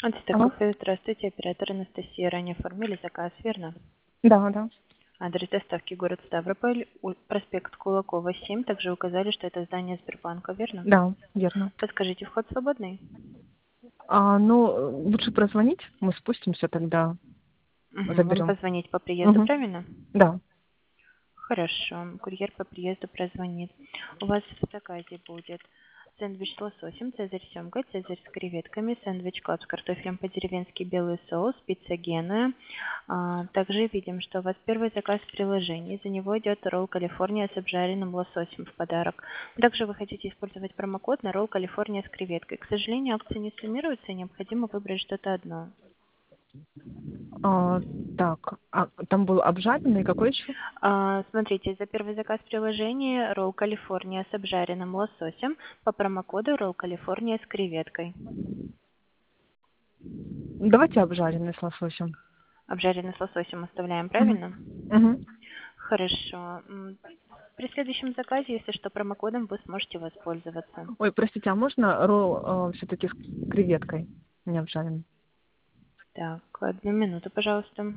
Алло? Антистокофе, здравствуйте, оператор Анастасия. Ранее оформили заказ, верно? Да, да. Адрес доставки город Ставрополь, проспект Кулакова, 7. Также указали, что это здание Сбербанка, верно? Да, верно. Подскажите, вход свободный? Лучше прозвонить, мы спустимся тогда, Вам заберем. позвонить по приезду, Угу. правильно? Да. Хорошо, курьер по приезду прозвонит. У вас в заказе будет сэндвич с лососем, цезарь с семгой, цезарь с креветками, сэндвич клаб с картофелем по-деревенски, белый соус, пицца Генуя. Также видим, что у вас первый заказ в приложении. За него идет ролл Калифорния с обжаренным лососем в подарок. Также вы хотите использовать промокод на ролл Калифорния с креветкой. К сожалению, акции не суммируются, и необходимо выбрать что-то одно. А, там был обжаренный, какой еще? Смотрите, за первый заказ приложения ролл Калифорния с обжаренным лососем по промокоду ролл Калифорния с креветкой. Давайте обжаренный с лососем. Обжаренный с лососем оставляем, Угу. правильно? Угу. Хорошо. При следующем заказе, если что, промокодом вы сможете воспользоваться. Ой, простите, а можно ролл все-таки с креветкой, не обжаренный? Так, 1 минуту, пожалуйста.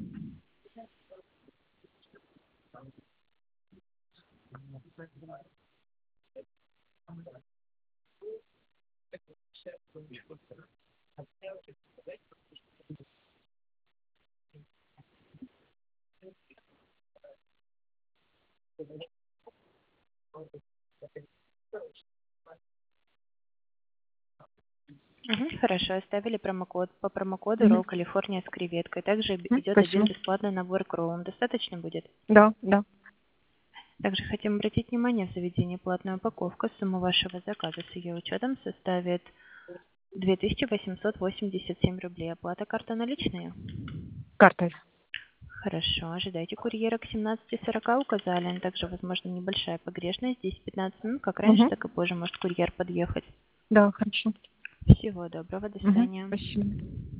Хорошо, оставили промокод. По промокоду Угу. ролл Калифорния с креветкой. Также идет один Спасибо. бесплатный набор к роллам. Достаточно будет? Да, да. Также хотим обратить внимание, в заведении платная упаковка. Сумма вашего заказа с ее учетом составит 2887 рублей. Оплата карта наличные? Картой. Хорошо, ожидайте курьера к 17:40 указали. Также, возможно, небольшая погрешность. 10-15 минут, как раньше, Угу. так и позже может курьер подъехать. Да, хорошо. Всего доброго, до Угу. свидания. Спасибо.